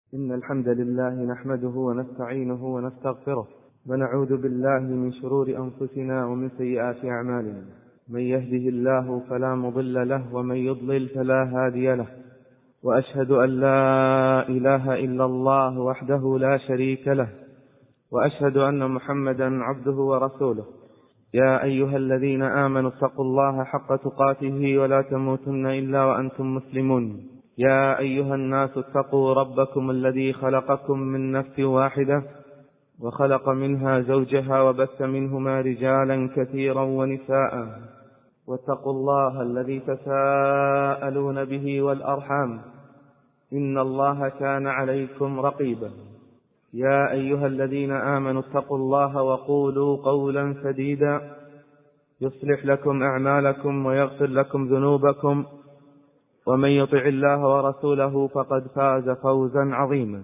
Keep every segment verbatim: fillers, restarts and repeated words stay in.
إن الحمد لله نحمده ونستعينه ونستغفره ونعوذ بالله من شرور أنفسنا ومن سيئات أعمالنا. من يهده الله فلا مضل له ومن يضلل فلا هادي له، وأشهد أن لا إله إلا الله وحده لا شريك له، وأشهد أن محمدا عبده ورسوله. يا أيها الذين آمنوا اتقوا الله حق تقاته ولا تموتن إلا وأنتم مسلمون. يا أيها الناس اتقوا ربكم الذي خلقكم من نفس واحدة وخلق منها زوجها وبث منهما رجالا كثيرا ونساء، واتقوا الله الذي تساءلون به والأرحام إن الله كان عليكم رقيبا. يا أيها الذين آمنوا اتقوا الله وقولوا قولا سديدا يصلح لكم أعمالكم ويغفر لكم ذنوبكم، ومن يطع الله ورسوله فقد فاز فوزا عظيما.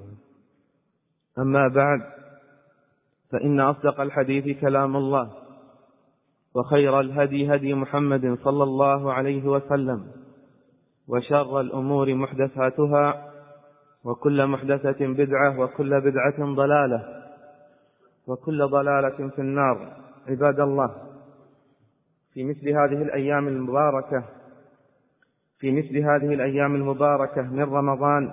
أما بعد، فإن أصدق الحديث كلام الله، وخير الهدي هدي محمد صلى الله عليه وسلم، وشر الأمور محدثاتها، وكل محدثة بدعة، وكل بدعة ضلالة، وكل ضلالة في النار. عباد الله، في مثل هذه الأيام المباركة في مثل هذه الأيام المباركة من رمضان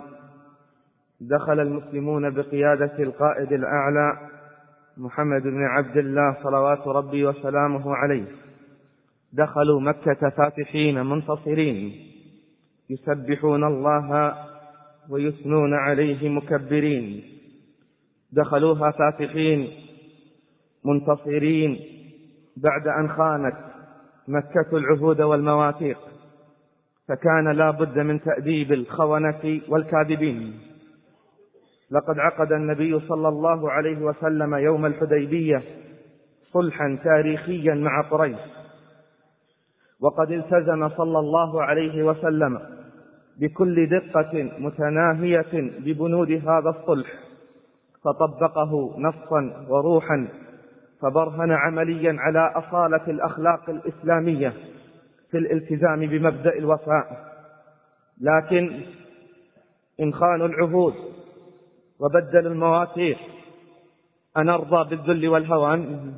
دخل المسلمون بقيادة القائد الأعلى محمد بن عبد الله صلوات ربي وسلامه عليه، دخلوا مكة فاتحين منتصرين، يسبحون الله ويثنون عليه مكبرين. دخلوها فاتحين منتصرين بعد أن خانت مكة العهود والمواثيق، فكان لا بد من تأديب الخونة والكاذبين. لقد عقد النبي صلى الله عليه وسلم يوم الحديبية صلحا تاريخيا مع قريش، وقد التزم صلى الله عليه وسلم بكل دقة متناهية ببنود هذا الصلح، فطبقه نصا وروحا، فبرهن عمليا على أصالة الأخلاق الإسلامية في الالتزام بمبدأ الوفاء. لكن إن خانوا العهود وبدلوا المواثيق أنرضى بالذل والهوان؟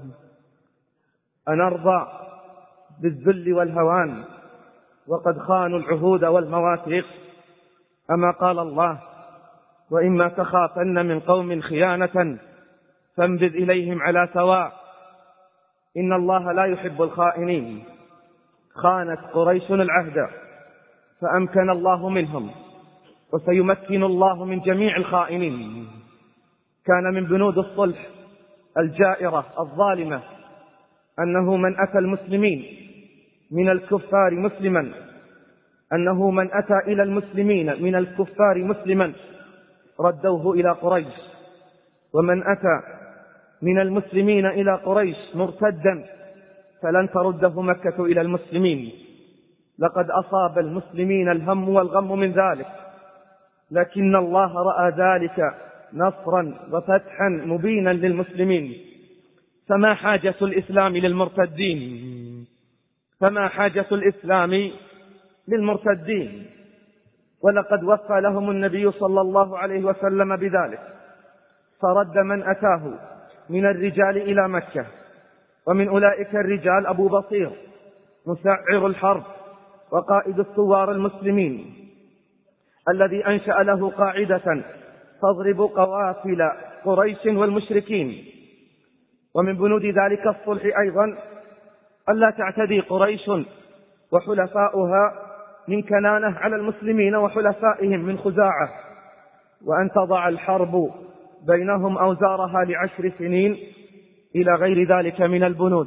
أنرضى بالذل والهوان وقد خانوا العهود والمواثيق؟ أما قال الله: وإما تخافن من قوم خيانة فانبذ إليهم على سواء إن الله لا يحب الخائنين. خانت قريش العهد فأمكن الله منهم، وسيمكن الله من جميع الخائنين. كان من بنود الصلح الجائرة الظالمة أنه من أتى المسلمين من الكفار مسلما أنه من أتى إلى المسلمين من الكفار مسلما ردوه إلى قريش، ومن أتى من المسلمين إلى قريش مرتدا فلن ترده مكة إلى المسلمين. لقد أصاب المسلمين الهم والغم من ذلك، لكن الله رأى ذلك نصرا وفتحا مبينا للمسلمين. فما حاجة الإسلام للمرتدين فما حاجة الإسلام للمرتدين ولقد وفى لهم النبي صلى الله عليه وسلم بذلك، فرد من أتاه من الرجال إلى مكة. ومن أولئك الرجال أبو بصير مسعر الحرب وقائد الثوار المسلمين، الذي أنشأ له قاعدة تضرب قوافل قريش والمشركين. ومن بنود ذلك الصلح أيضا ألا تعتدي قريش وحلفاؤها من كنانة على المسلمين وحلفائهم من خزاعة، وأن تضع الحرب بينهم أوزارها لعشر سنين إلى غير ذلك من البنود.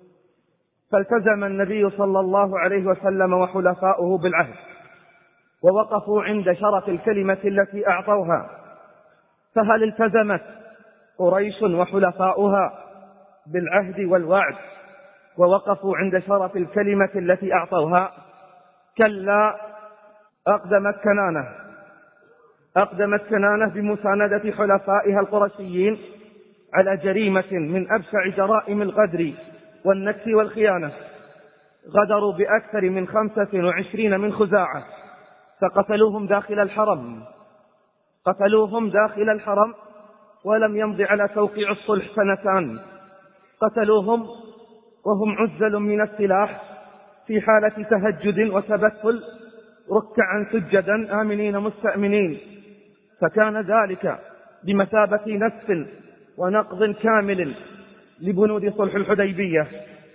فالتزم النبي صلى الله عليه وسلم وحلفاؤه بالعهد، ووقفوا عند شرف الكلمة التي أعطوها. فهل التزمت قريش وحلفاؤها بالعهد والوعد ووقفوا عند شرف الكلمة التي أعطوها؟ كلا، أقدمت كنانة أقدمت كنانة بمساندة حلفائها القرشيين على جريمة من أبشع جرائم الغدر والنكس والخيانة. غدروا بأكثر من خمسة وعشرين من خزاعة فقتلوهم داخل الحرم، قتلوهم داخل الحرم ولم يمض على توقيع الصلح سنتان، قتلوهم وهم عزل من السلاح في حالة تهجد وتبتل ركعا سجدا آمنين مستأمنين، فكان ذلك بمثابة نسف ونقض كامل لبنود صلح الحديبية.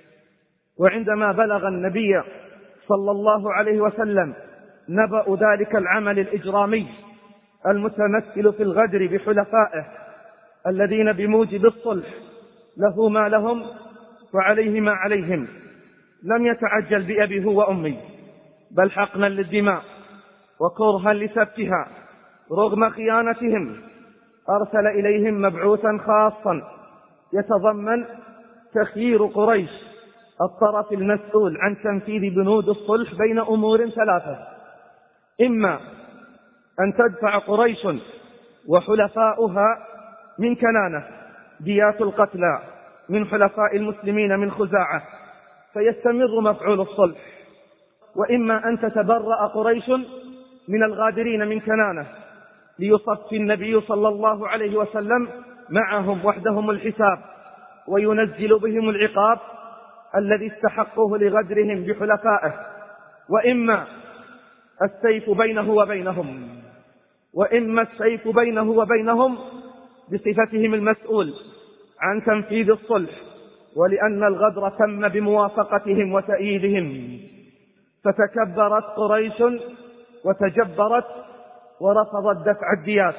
وعندما بلغ النبي صلى الله عليه وسلم نبأ ذلك العمل الإجرامي المتمثل في الغدر بحلفائه الذين بموجب الصلح له ما لهم وعليه ما عليهم، لم يتعجل بأبي هو وأمي، بل حقنا للدماء وكرها لسفكها رغم خيانتهم أرسل إليهم مبعوثا خاصا يتضمن تخيير قريش الطرف المسؤول عن تنفيذ بنود الصلح بين أمور ثلاثة: إما أن تدفع قريش وحلفاؤها من كنانة ديات القتلى من حلفاء المسلمين من خزاعة فيستمر مفعول الصلح، وإما أن تتبرأ قريش من الغادرين من كنانة ليصفي النبي صلى الله عليه وسلم معهم وحدهم الحساب وينزل بهم العقاب الذي استحقوه لغدرهم بحلفائه، وإما السيف بينه وبينهم وإما السيف بينه وبينهم بصفتهم المسؤول عن تنفيذ الصلح، ولأن الغدر تم بموافقتهم وتأييدهم. فتكبرت قريش وتجبرت ورفضت دفع الديات،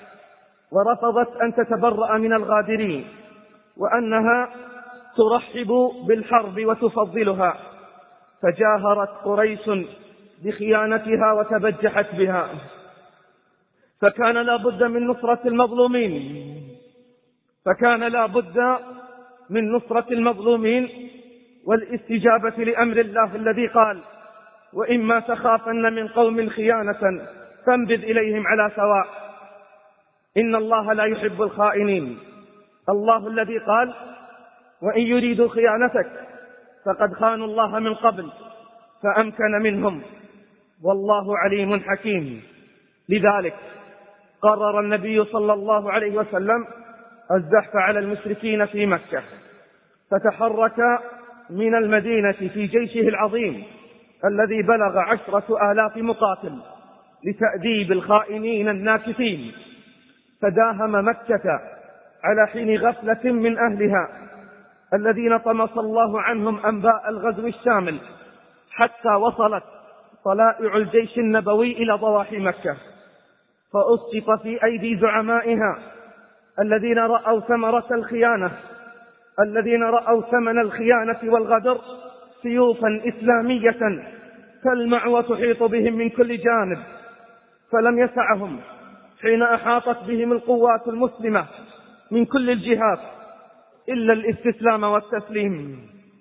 ورفضت أن تتبرأ من الغادرين، وأنها ترحب بالحرب وتفضلها، فجاهرت قريش بخيانتها وتبجحت بها. فكان لا بد من نصرة المظلومين فكان لا بد من نصرة المظلومين والاستجابة لأمر الله الذي قال: وإما تخافن من قوم خيانة فانبذ إليهم على سواء إن الله لا يحب الخائنين. الله الذي قال: وإن يريدوا خيانتك فقد خانوا الله من قبل فأمكن منهم والله عليم حكيم. لذلك قرر النبي صلى الله عليه وسلم الزحف على المشركين في مكة، فتحرك من المدينة في جيشه العظيم الذي بلغ عشرة آلاف مقاتل لتأديب الخائنين الناكثين، فداهم مكة على حين غفلة من أهلها الذين طمس الله عنهم أنباء الغزو الشامل، حتى وصلت طلائع الجيش النبوي إلى ضواحي مكة، فأسقط في أيدي زعمائها الذين رأوا ثمرة الخيانة الذين رأوا ثمن الخيانة والغدر سيوفا إسلامية تلمع وتحيط بهم من كل جانب، فلم يسعهم حين أحاطت بهم القوات المسلمة من كل الجهات إلا الاستسلام والتسليم.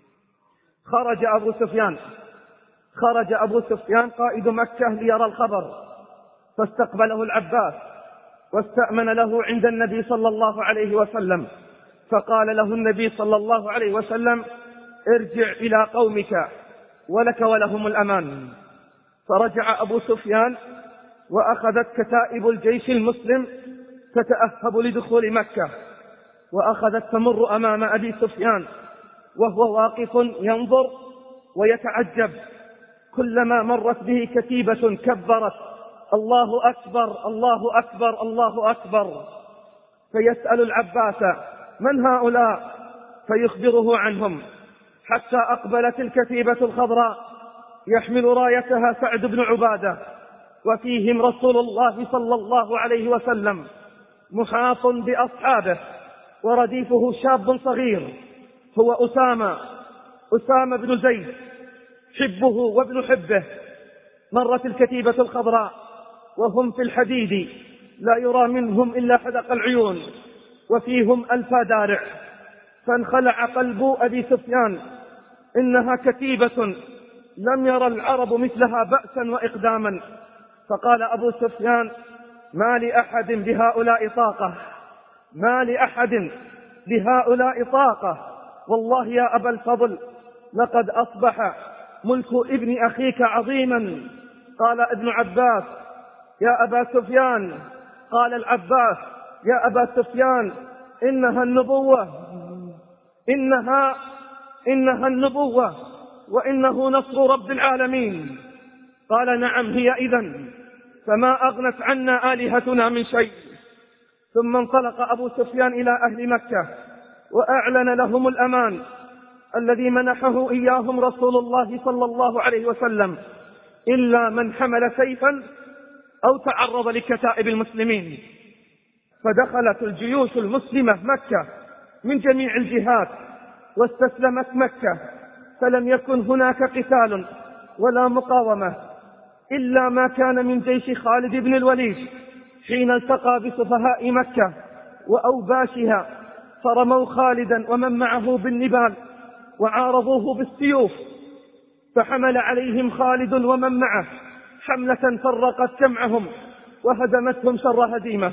خرج أبو سفيان خرج أبو سفيان قائد مكة ليرى الخبر، فاستقبله العباس واستأمن له عند النبي صلى الله عليه وسلم، فقال له النبي صلى الله عليه وسلم: ارجع إلى قومك ولك ولهم الأمان. فرجع أبو سفيان وأخذت كتائب الجيش المسلم تتأهب لدخول مكة، وأخذت تمر أمام أبي سفيان وهو واقف ينظر ويتعجب، كلما مرت به كتيبة كبرت: الله أكبر الله أكبر الله أكبر. فيسأل العباس: من هؤلاء؟ فيخبره عنهم، حتى أقبلت الكتيبة الخضراء يحمل رايتها سعد بن عبادة، وفيهم رسول الله صلى الله عليه وسلم محاط بأصحابه، ورديفه شاب صغير هو أسامة أسامة بن زيد حبه وابن حبه. مرت الكتيبة الخضراء وهم في الحديد لا يرى منهم إلا حدق العيون، وفيهم ألف دارع، فانخلع قلب أبي سفيان، إنها كتيبة لم يرى العرب مثلها بأسا وإقداما. فقال أبو سفيان: ما لأحد بهؤلاء طاقة ما لأحد بهؤلاء طاقة والله يا أبا الفضل لقد أصبح ملك ابن أخيك عظيما. قال ابن عباس: يا أبا سفيان قال العباس: يا أبا سفيان، إنها النبوة إنها إنها النبوة وإنه نصر رب العالمين. قال: نعم هي إذن، فما أغنت عنا آلهتنا من شيء. ثم انطلق أبو سفيان إلى أهل مكة وأعلن لهم الأمان الذي منحه إياهم رسول الله صلى الله عليه وسلم، إلا من حمل سيفا أو تعرض لكتائب المسلمين. فدخلت الجيوش المسلمة مكة من جميع الجهات واستسلمت مكة، فلم يكن هناك قتال ولا مقاومة إلا ما كان من جيش خالد بن الوليد حين التقى بسفهاء مكة وأوباشها، فرموا خالدا ومن معه بالنبال وعارضوه بالسيوف، فحمل عليهم خالد ومن معه حملة فرقت جمعهم وهدمتهم شر هديمة.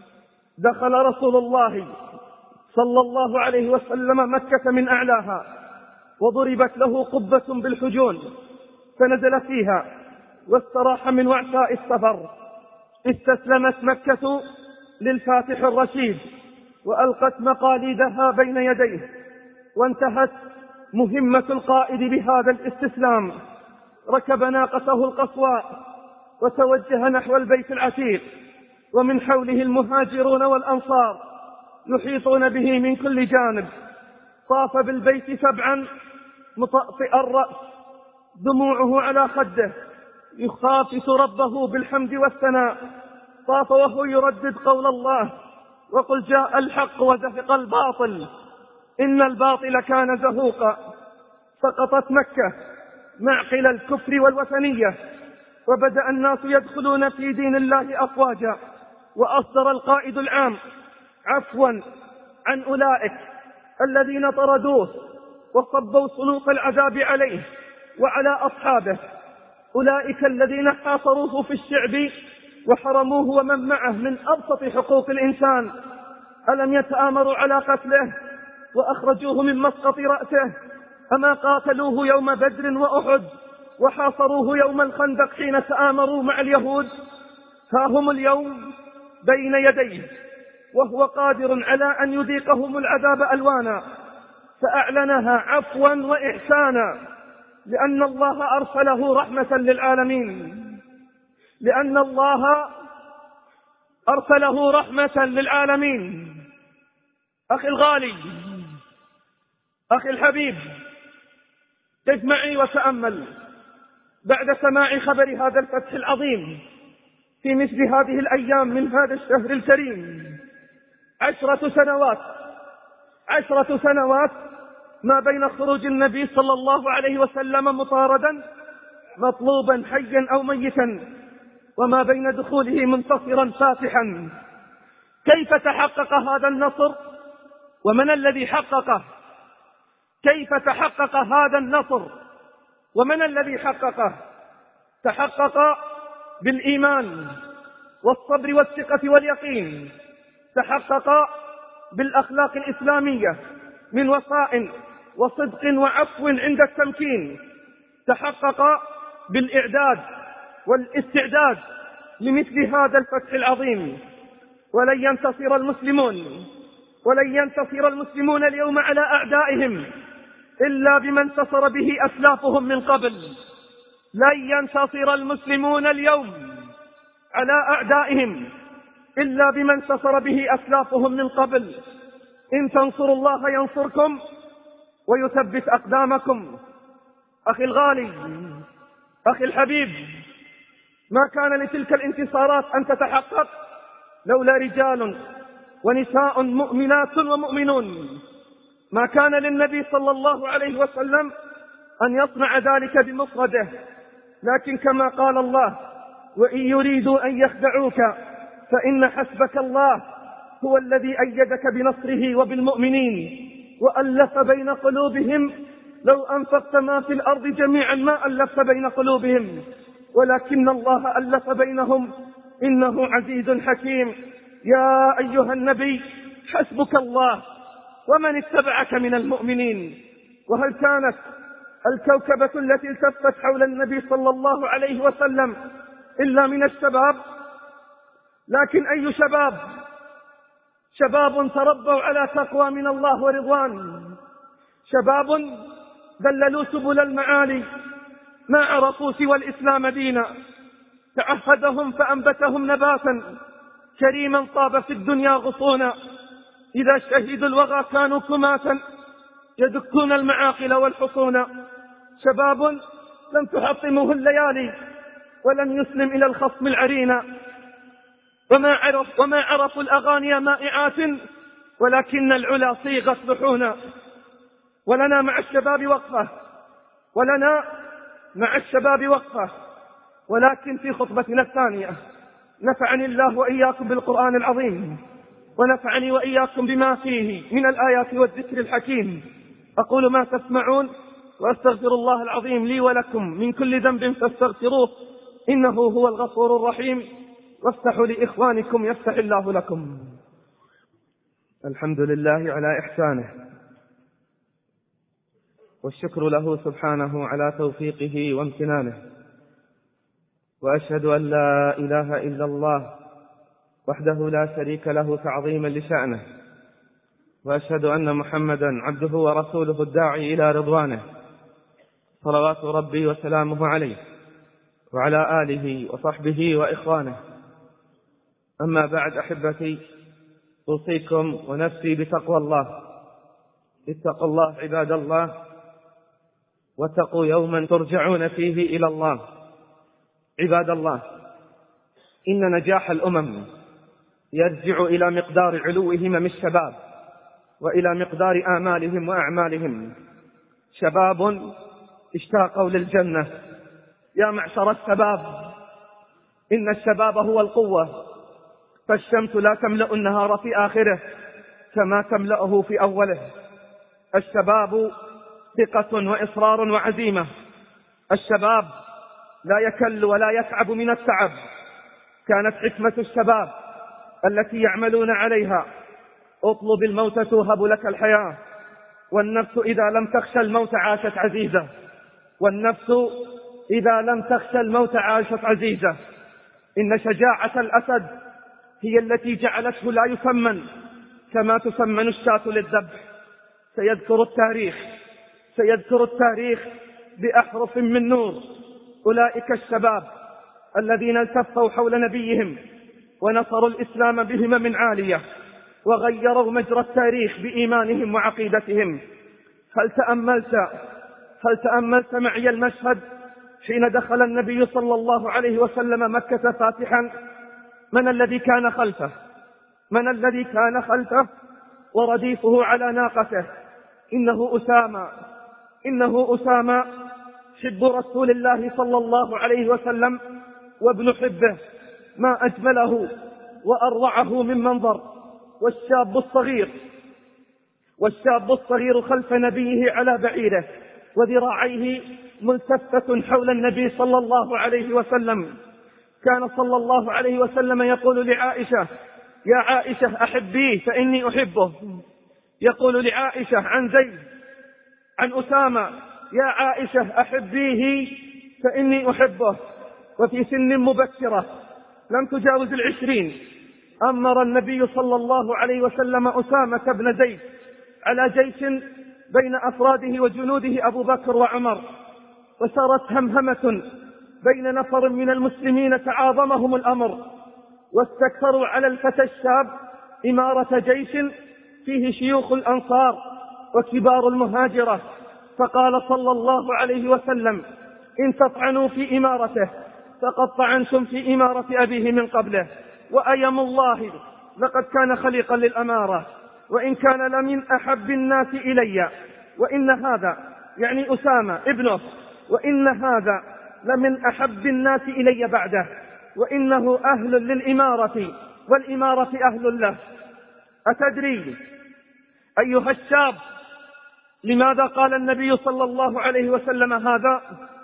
دخل رسول الله صلى الله عليه وسلم مكة من أعلاها، وضربت له قبة بالحجون فنزل فيها واستراح من وعثاء السفر. استسلمت مكة للفاتح الرشيد وألقت مقاليدها بين يديه، وانتهت مهمة القائد بهذا الاستسلام. ركب ناقته القصواء وتوجه نحو البيت العتيق، ومن حوله المهاجرون والأنصار يحيطون به من كل جانب. طاف بالبيت سبعا مطأطئ الرأس، دموعه على خده، يخافت ربه بالحمد والثناء. طاف وهو يردد قول الله: وقل جاء الحق وزهق الباطل إن الباطل كان زهوقا. سقطت مكة معقل الكفر والوثنية، وبدأ الناس يدخلون في دين الله أفواجا. وأصدر القائد العام عفوا عن أولئك الذين طردوه وصبوا صنوف العذاب عليه وعلى أصحابه، أولئك الذين حاصروه في الشعب وحرموه ومن معه من أبسط حقوق الإنسان. ألم يتآمروا على قتله وأخرجوه من مسقط رأسه؟ أما قاتلوه يوم بدر وأحد وحاصروه يوم الخندق حين تآمروا مع اليهود؟ ها هم اليوم بين يديه وهو قادر على أن يذيقهم العذاب ألوانا، فأعلنها عفوا وإحسانا، لأن الله أرسله رحمة للعالمين لأن الله أرسله رحمة للعالمين. أخي الغالي، أخي الحبيب، قف معي وتأمل بعد سماع خبر هذا الفتح العظيم في مثل هذه الأيام من هذا الشهر الكريم. عشرة سنوات عشرة سنوات ما بين خروج النبي صلى الله عليه وسلم مطاردا مطلوبا حيا أو ميتا، وما بين دخوله منتصرا فاتحا. كيف تحقق هذا النصر ومن الذي حققه؟ كيف تحقق هذا النصر ومن الذي حققه؟ تحقق بالإيمان والصبر والثقة واليقين، تحقق بالأخلاق الإسلامية من وفاء وصدق وعفو عند التمكين، تحقق بالإعداد والاستعداد لمثل هذا الفتح العظيم. ولن ينتصر المسلمون ولن ينتصر المسلمون اليوم على أعدائهم إلا بما انتصر به أسلافهم من قبل. لن ينتصر المسلمون اليوم على أعدائهم إلا بما انتصر به أسلافهم من قبل. إن تنصروا الله ينصركم ويثبت أقدامكم. أخي الغالي، أخي الحبيب، ما كان لتلك الانتصارات أن تتحقق لولا رجال ونساء مؤمنات ومؤمنون. ما كان للنبي صلى الله عليه وسلم أن يصنع ذلك بمفرده، لكن كما قال الله: وإن يريدوا أن يخدعوك فإن حسبك الله هو الذي أيدك بنصره وبالمؤمنين وألف بين قلوبهم لو أنفقت ما في الأرض جميعا ما ألفت بين قلوبهم ولكن الله ألف بينهم إنه عزيز حكيم. يا أيها النبي حسبك الله ومن اتبعك من المؤمنين. وهل كانت الكوكبة التي التفت حول النبي صلى الله عليه وسلم إلا من الشباب؟ لكن أي شباب؟ شباب تربوا على تقوى من الله ورضوان، شباب ذللوا سبل المعالي، ما عرفوا سوى الإسلام دينا، تعهدهم فأنبتهم نباتا كريما طاب في الدنيا غصونا، إذا شهدوا الوغى كانوا كماتا يدكون المعاقل والحصون. شباب لم تحطمه الليالي ولم يسلم إلى الخصم العرينا، وما عرف وما عرفوا الأغاني مائعات ولكن العلا صيغت لحونا. ولنا مع الشباب وقفة، ولنا مع الشباب وقفة، ولكن في خطبتنا الثانية نفعني الله وإياكم بالقرآن العظيم، ونفعني وإياكم بما فيه من الآيات والذكر الحكيم. أقول ما تسمعون وأستغفر الله العظيم لي ولكم من كل ذنب فاستغفروه إنه هو الغفور الرحيم. وافتحوا لإخوانكم يفتح الله لكم. الحمد لله على إحسانه، والشكر له سبحانه على توفيقه وامتنانه، وأشهد أن لا إله إلا الله وحده لا شريك له تعظيما لشأنه، وأشهد أن محمدا عبده ورسوله الداعي إلى رضوانه، صلوات ربي وسلامه عليه وعلى آله وصحبه وإخوانه. أما بعد، أحبتي، أوصيكم ونفسي بتقوى الله. اتقوا الله عباد الله، واتقوا يوما ترجعون فيه إلى الله. عباد الله، إن نجاح الأمم يرجع إلى مقدار علو همم الشباب وإلى مقدار آمالهم وأعمالهم. شباب اشتاقوا للجنة. يا معشر الشباب، إن الشباب هو القوة، فالشمس لا تملأ النهار في آخره كما تملأه في أوله. الشباب ثقة وإصرار وعزيمة. الشباب لا يكل ولا يتعب من التعب. كانت حكمة الشباب التي يعملون عليها: اطلب الموت توهب لك الحياة، والنفس إذا لم تخشى الموت عاشت عزيزة، والنفس إذا لم تخشى الموت عاشت عزيزة. إن شجاعة الأسد هي التي جعلته لا يسمن كما تسمن الشاة للذبح. سيذكر التاريخ سيذكر التاريخ بأحرف من نور أولئك الشباب الذين التفوا حول نبيهم ونصروا الإسلام بهمم عالية، وغيروا مجرى التاريخ بإيمانهم وعقيدتهم. هل تأملت هل تأملت معي المشهد حين دخل النبي صلى الله عليه وسلم مكة فاتحا؟ من الذي كان خلفه؟ من الذي كان خلفه ورديفه على ناقته؟ إنه أسامة إنه أسامة حب رسول الله صلى الله عليه وسلم وابن حبه. ما أجمله وأروعه من منظر. والشاب الصغير والشاب الصغير خلف نبيه على بعيره، وذراعيه ملتفة حول النبي صلى الله عليه وسلم. كان صلى الله عليه وسلم يقول لعائشة: يا عائشة أحبيه فإني أحبه. يقول لعائشة عن زيد عن أسامة: يا عائشة أحبيه فإني أحبه. وفي سن مبكرة لم تجاوز العشرين أمر النبي صلى الله عليه وسلم أسامة بن زيد على جيش بين أفراده وجنوده أبو بكر وعمر، وسارت همهمة بين نفر من المسلمين تعاظمهم الأمر، واستكثروا على الفتى الشاب إمارة جيش فيه شيوخ الأنصار وكبار المهاجرة. فقال صلى الله عليه وسلم: إن تطعنوا في إمارته فقد طعنتم في إمارة أبيه من قبله، وأيم الله لقد كان خليقا للأمارة، وإن كان لمن أحب الناس إلي، وإن هذا يعني أسامة ابنه، وإن هذا لمن أحب الناس إلي بعده، وإنه أهل للإمارة والإمارة أهل له. أتدري أيها الشاب لماذا قال النبي صلى الله عليه وسلم هذا؟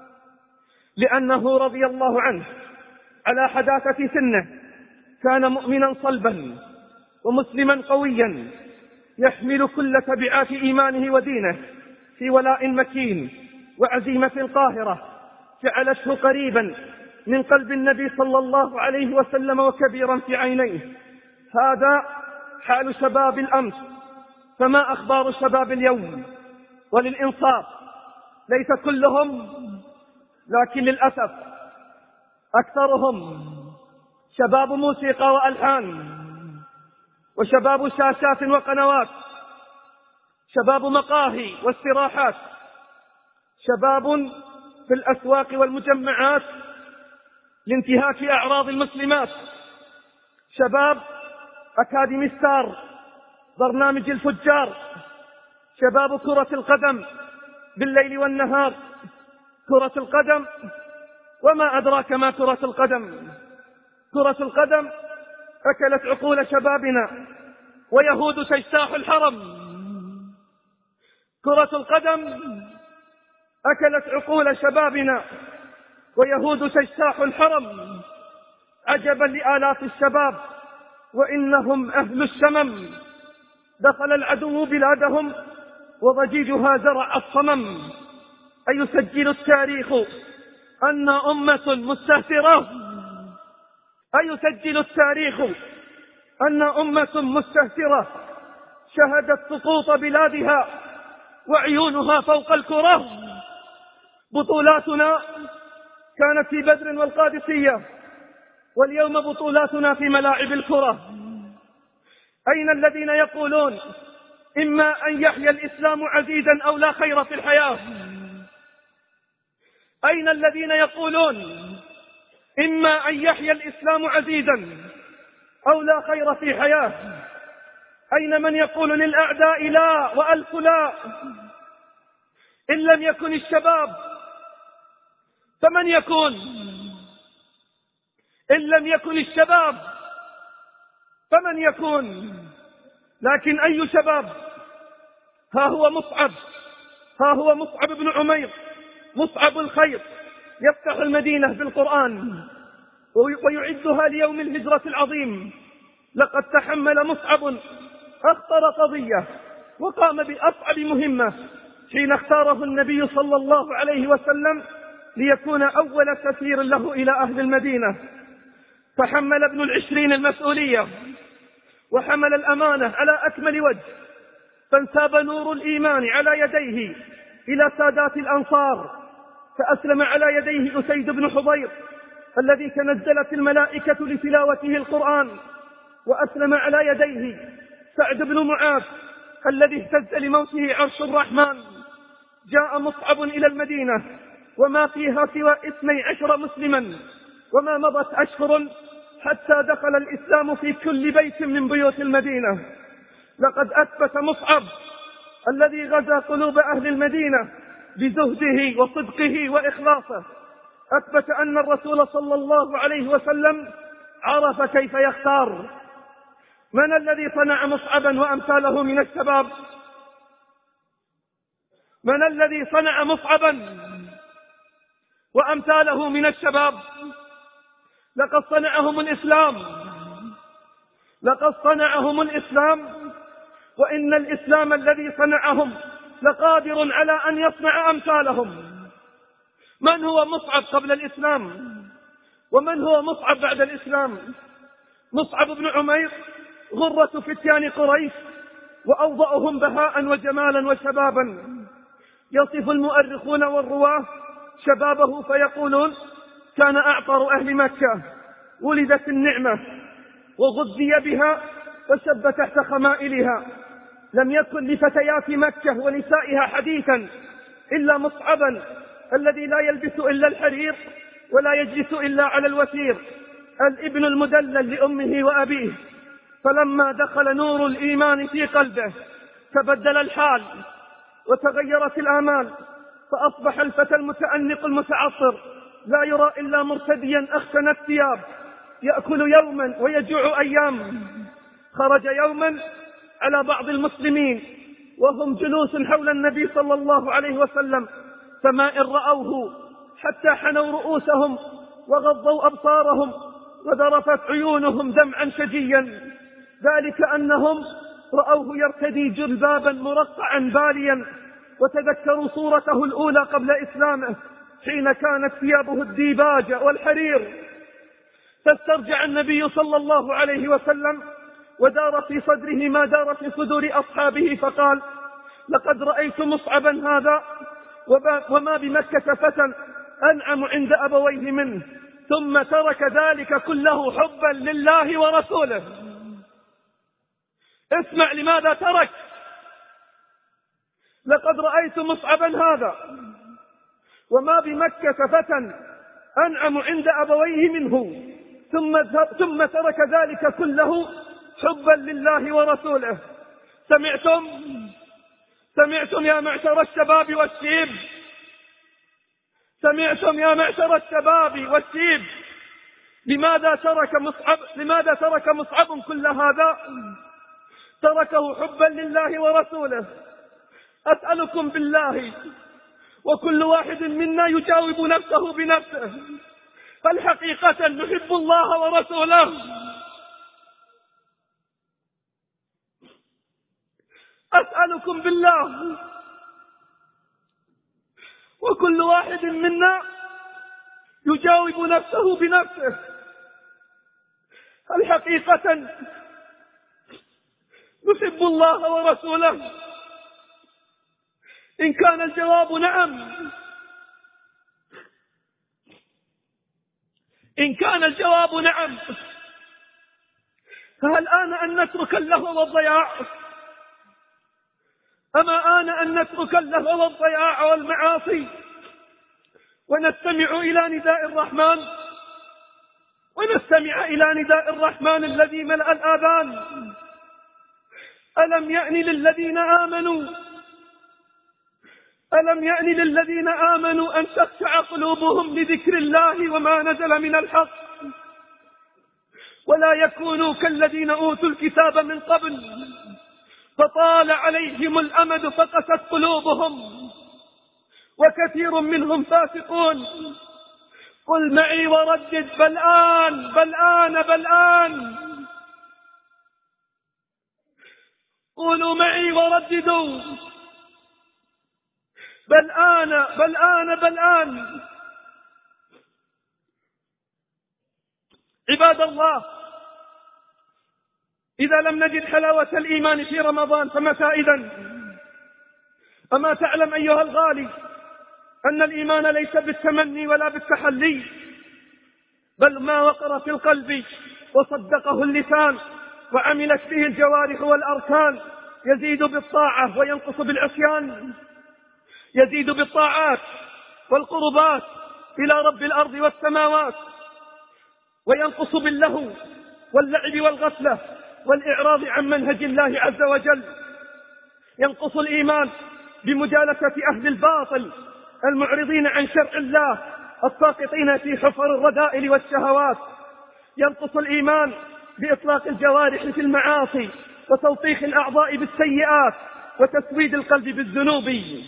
لأنه رضي الله عنه على حداثة سنه كان مؤمنا صلبا ومسلما قويا، يحمل كل تبعات إيمانه ودينه في ولاء مكين وعزيمة قاهرة، جعلته قريبا من قلب النبي صلى الله عليه وسلم وكبيرا في عينيه. هذا حال شباب الأمس، فما أخبار شباب اليوم؟ وللإنصاف ليس كلهم، لكن للأسف أكثرهم شباب موسيقى وألحان، وشباب شاشات وقنوات، شباب مقاهي واستراحات، شباب في الأسواق والمجمعات لانتهاك أعراض المسلمات، شباب أكاديمي ستار، برنامج الفجار، شباب كرة القدم بالليل والنهار، كرة القدم وما أدراك ما كرة القدم. كرة القدم أكلت عقول شبابنا ويهود تجتاح الحرم. كرة القدم أكلت عقول شبابنا ويهود تجتاح الحرم. عجبا لآلاف الشباب وإنهم أهل الشمم. دخل العدو بلادهم وضجيجها زرع الصمم. أيسجل التاريخ أن أمة مستهترة؟ أيسجل التاريخ أن أمة مستهترة شهدت سقوط بلادها وعيونها فوق الكرة؟ بطولاتنا كانت في بدر والقادسية، واليوم بطولاتنا في ملاعب الكرة. أين الذين يقولون إما أن يحيا الإسلام عزيزا أو لا خير في الحياة؟ أين الذين يقولون إما أن يحيا الإسلام عزيزا أو لا خير في حياة؟ أين من يقول للأعداء لا وألف لا؟ إن لم يكن الشباب فمن يكون؟ إن لم يكن الشباب فمن يكون؟ لكن أي شباب؟ ها هو مصعب، ها هو مصعب بن عمير، مصعب الخير، يفتح المدينة بالقرآن ويعدها ليوم الهجرة العظيم. لقد تحمل مصعب أخطر قضية وقام بأصعب مهمة حين اختاره النبي صلى الله عليه وسلم ليكون أول سفير له إلى أهل المدينة. فحمل ابن العشرين المسؤولية وحمل الأمانة على أكمل وجه، فانساب نور الإيمان على يديه إلى سادات الأنصار، فأسلم على يديه أسيد بن حضير الذي تنزلت الملائكة لتلاوته القرآن، وأسلم على يديه سعد بن معاذ الذي اهتز لموته عرش الرحمن. جاء مصعب إلى المدينة وما فيها سوى اثني عشر مسلما، وما مضت أشهر حتى دخل الإسلام في كل بيت من بيوت المدينة. لقد أثبت مصعب الذي غزا قلوب أهل المدينة بزهده وصدقه وإخلاصه، أثبت أن الرسول صلى الله عليه وسلم عرف كيف يختار. من الذي صنع مصعبا وأمثاله من الشباب؟ من الذي صنع مصعبا وأمثاله من الشباب؟ لقد صنعهم الإسلام، لقد صنعهم الإسلام، وإن الإسلام الذي صنعهم لقادر على أن يصنع أمثالهم. من هو مصعب قبل الإسلام؟ ومن هو مصعب بعد الإسلام؟ مصعب بن عمير غرة فتيان قريش وأوضأهم بهاء وجمالا وشبابا. يصف المؤرخون والرواه شبابه فيقولون: كان أعطر أهل مكة، ولدت النعمة وغذي بها وشب تحت خمائلها. لم يكن لفتيات مكة ونسائها حديثا إلا مصعبا الذي لا يلبس إلا الحرير ولا يجلس إلا على الوتير، الابن المدلل لأمه وأبيه. فلما دخل نور الإيمان في قلبه تبدل الحال وتغيرت الآمال، فأصبح الفتى المتأنق المتعطر لا يرى إلا مرتديا أخشن الثياب، يأكل يوما ويجوع أيام. خرج يوما على بعض المسلمين وهم جلوس حول النبي صلى الله عليه وسلم، فما إن رأوه حتى حنوا رؤوسهم وغضوا أبصارهم وذرفت عيونهم دمعا شجيا، ذلك أنهم رأوه يرتدي جلبابا مرقعا باليا، وتذكروا صورته الأولى قبل إسلامه حين كانت ثيابه الديباج والحرير، فاسترجع النبي صلى الله عليه وسلم ودار في صدره ما دار في صدور أصحابه، فقال: لقد رأيت مصعبا هذا وما بمكة فتى أنعم عند أبويه منه، ثم ترك ذلك كله حبا لله ورسوله. اسمع لماذا ترك. لقد رأيت مصعبا هذا وما بمكة فتى أنعم عند أبويه منه، ثم ثم ترك ذلك كله حبا لله ورسوله. سمعتم سمعتم يا معشر الشباب والشيب، سمعتم يا معشر الشباب والشيب لماذا ترك مصعب لماذا ترك مصعب كل هذا؟ تركه حبا لله ورسوله. أسألكم بالله، وكل واحد منا يجاوب نفسه بنفسه، هل حقيقة نحب الله ورسوله؟ أسألكم بالله، وكل واحد منا يجاوب نفسه بنفسه، هل حقيقة نحب الله ورسوله؟ إن كان الجواب نعم إن كان الجواب نعم فهل آن أن نترك اللهو والضياع؟ أما آن أن نترك اللهو والضياع والمعاصي ونستمع إلى نداء الرحمن ونستمع إلى نداء الرحمن الذي ملأ الآذان؟ ألم يأن للذين آمنوا ألم يأن للذين آمنوا أن تخشع قلوبهم لذكر الله وما نزل من الحق، ولا يكونوا كالذين أوتوا الكتاب من قبل فطال عليهم الأمد فقست قلوبهم وكثير منهم فاسقون. قل معي وردد: بل آن بل آن بل آن. قولوا معي ورددوا: بل آن بل آن بل آن. عباد الله، إذا لم نجد حلاوة الإيمان في رمضان فمتى إذن؟ أما تعلم أيها الغالي أن الإيمان ليس بالتمني ولا بالتحلي، بل ما وقر في القلب وصدقه اللسان وعملت به الجوارح والأركان يزيد بالطاعة وينقص بالعصيان، يزيد بالطاعات والقربات إلى رب الأرض والسماوات، وينقص باللهو واللعب والغفلة والإعراض عن منهج الله عز وجل. ينقص الإيمان بمجالسة أهل الباطل المعرضين عن شرع الله الساقطين في حفر الرذائل والشهوات. ينقص الإيمان بإطلاق الجوارح في المعاصي وتوطيخ الأعضاء بالسيئات وتسويد القلب بالذنوب.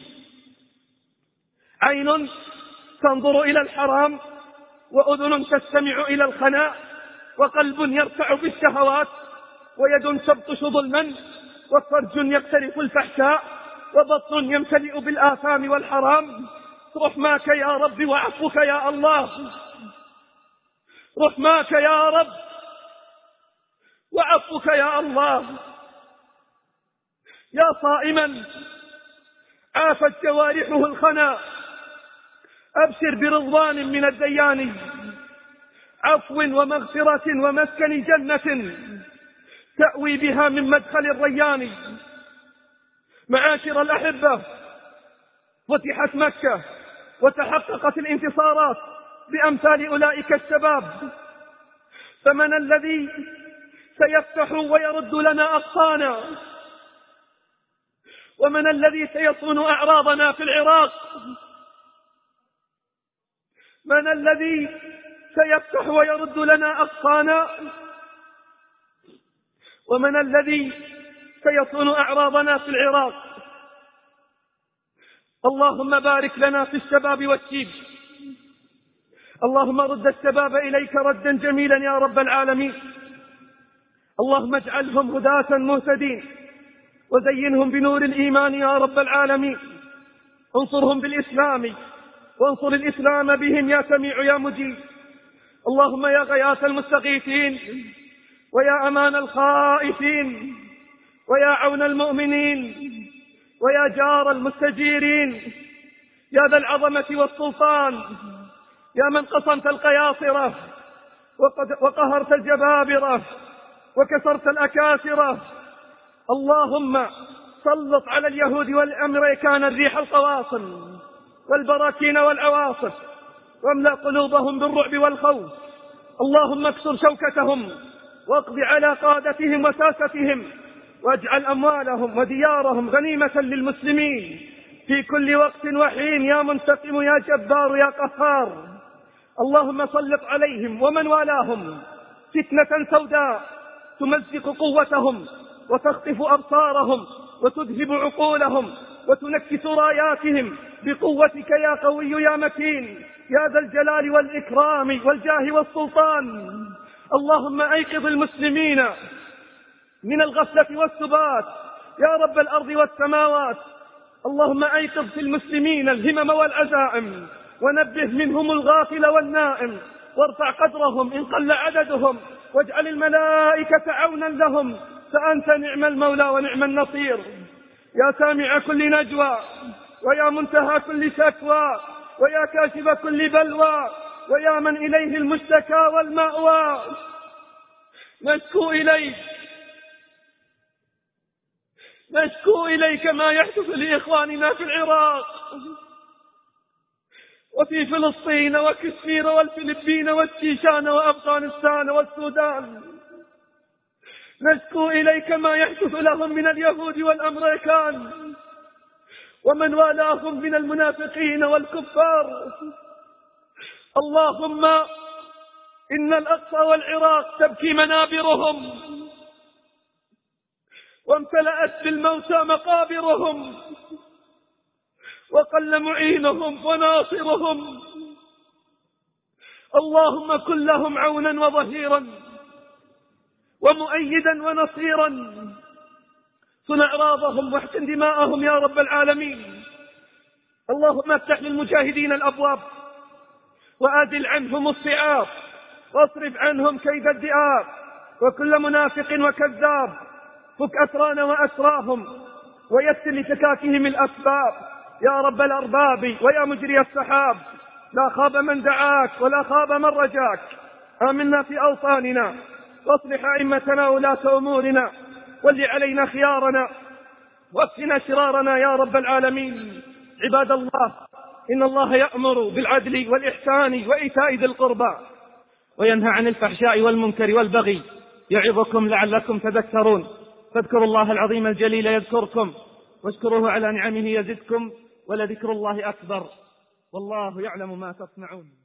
عين تنظر إلى الحرام، وأذن تستمع إلى الخناء، وقلب يرتع بالشهوات، ويد تبطش ظلما، وفرج يقترف الفحشاء، وبطن يمتلئ بالآثام والحرام. رحماك يا رب وعفوك يا الله، رحماك يا رب وعفوك يا الله. يا صائما عافت جوارحه الخنا، أبشر برضوان من الديان، عفو ومغفرة ومسكن جنة تأوي بها من مدخل الريان. معاشر الأحبة، فتحت مكة وتحققت الانتصارات بأمثال أولئك الشباب، فمن الذي سيفتح ويرد لنا أقصانا؟ ومن الذي سيصون أعراضنا في العراق؟ من الذي سيفتح ويرد لنا أقصانا؟ ومن الذي سيصون أعراضنا في العراق؟ اللهم بارك لنا في الشباب والشيب، اللهم رد الشباب إليك ردا جميلا يا رب العالمين. اللهم اجعلهم هداة مهتدين، وزينهم بنور الإيمان يا رب العالمين. انصرهم بالإسلام وانصر الإسلام بهم يا سميع يا مجيب. اللهم يا غياث المستغيثين، ويا أمان الخائفين، ويا عون المؤمنين، ويا جار المستجيرين، يا ذا العظمة والسلطان، يا من قصمت القياصرة وقهرت الجبابرة وكسرت الأكاسرة، اللهم سلط على اليهود والأمريكان الريح القواصم والبراكين والعواصف، واملأ قلوبهم بالرعب والخوف. اللهم اكسر شوكتهم واقض على قادتهم وساستهم، واجعل أموالهم وديارهم غنيمة للمسلمين في كل وقت وحين، يا منتقم يا جبار يا قهار. اللهم سلط عليهم ومن والاهم فتنة سوداء تمزق قوتهم وتخطف أبصارهم وتذهب عقولهم وتنكس راياتهم بقوتك يا قوي يا متين يا ذا الجلال والإكرام والجاه والسلطان. اللهم أيقظ المسلمين من الغفلة والسبات يا رب الأرض والسماوات. اللهم أيقظ في المسلمين الهمم والعزائم، ونبه منهم الغافل والنائم، وارفع قدرهم إن قل عددهم، واجعل الملائكة عونا لهم، فأنت نعم المولى ونعم النصير. يا سامع كل نجوى، ويا منتهى كل شكوى، ويا كاشف كل بلوى، ويا من إليه المشتكى والمأوى، نشكو إليك نشكو إليك ما يحدث لإخواننا في العراق وفي فلسطين وكشمير والفلبين والشيشان وأفغانستان والسودان. نشكو إليك ما يحدث لهم من اليهود والأمريكان ومن والاهم من المنافقين والكفار. اللهم إن الأقصى والعراق تبكي منابرهم، وامتلأت بالموتى مقابرهم، وقل معينهم وناصرهم. اللهم كن لهم عونا وظهيرا ومؤيدا ونصيرا. صن أعراضهم واحقن دماءهم يا رب العالمين. اللهم افتح للمجاهدين الأبواب، وأزل عنهم الصعاب، واصرف عنهم كيد الذئاب وكل منافق وكذاب. فك أسرانا وأسراهم، ويسر لفكاكهم الأسباب يا رب الأرباب ويا مجري السحاب. لا خاب من دعاك ولا خاب من رجاك. آمنا في أوطاننا، واصلح أئمتنا ولاة أمورنا، ول علينا خيارنا واكفنا شرارنا يا رب العالمين. عباد الله، إن الله يأمر بالعدل والإحسان وإيتاء ذي القربى، وينهى عن الفحشاء والمنكر والبغي، يعظكم لعلكم تذكرون. فاذكروا الله العظيم الجليل يذكركم، واشكروه على نعمه يزدكم، ولذكر الله أكبر، والله يعلم ما تصنعون.